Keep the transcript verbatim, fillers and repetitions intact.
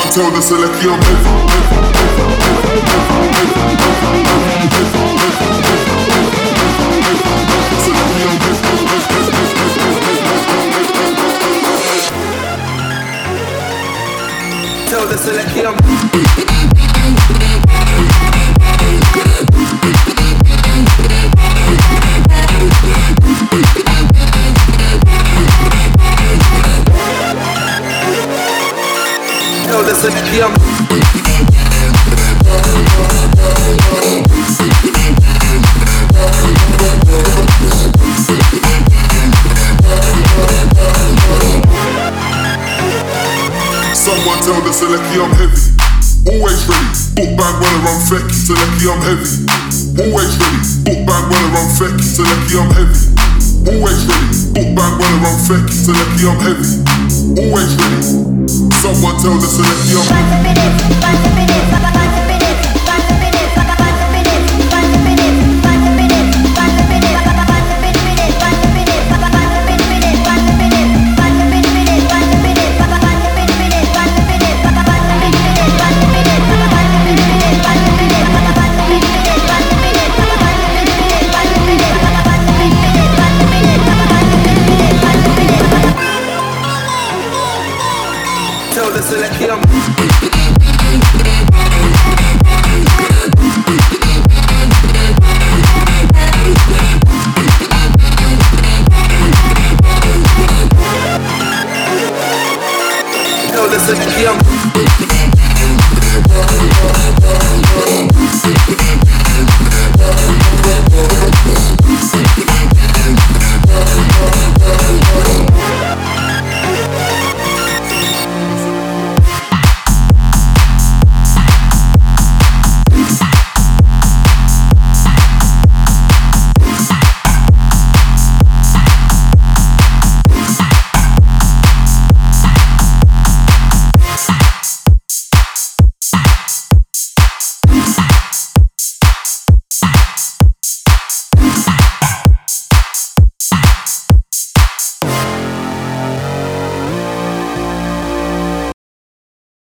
tell the selector I'm heavy. Tell the selector I'm Tell the selector I'm Someone tell the selector I'm heavy. Always ready, book bang when I run fecky. Selector I'm heavy. Always ready, book bang when I run fecky. Selector I'm heavy. Always ready, book bang when I run fecky. Selector I'm heavy. Always ready. Someone tell the selector I'm heavy.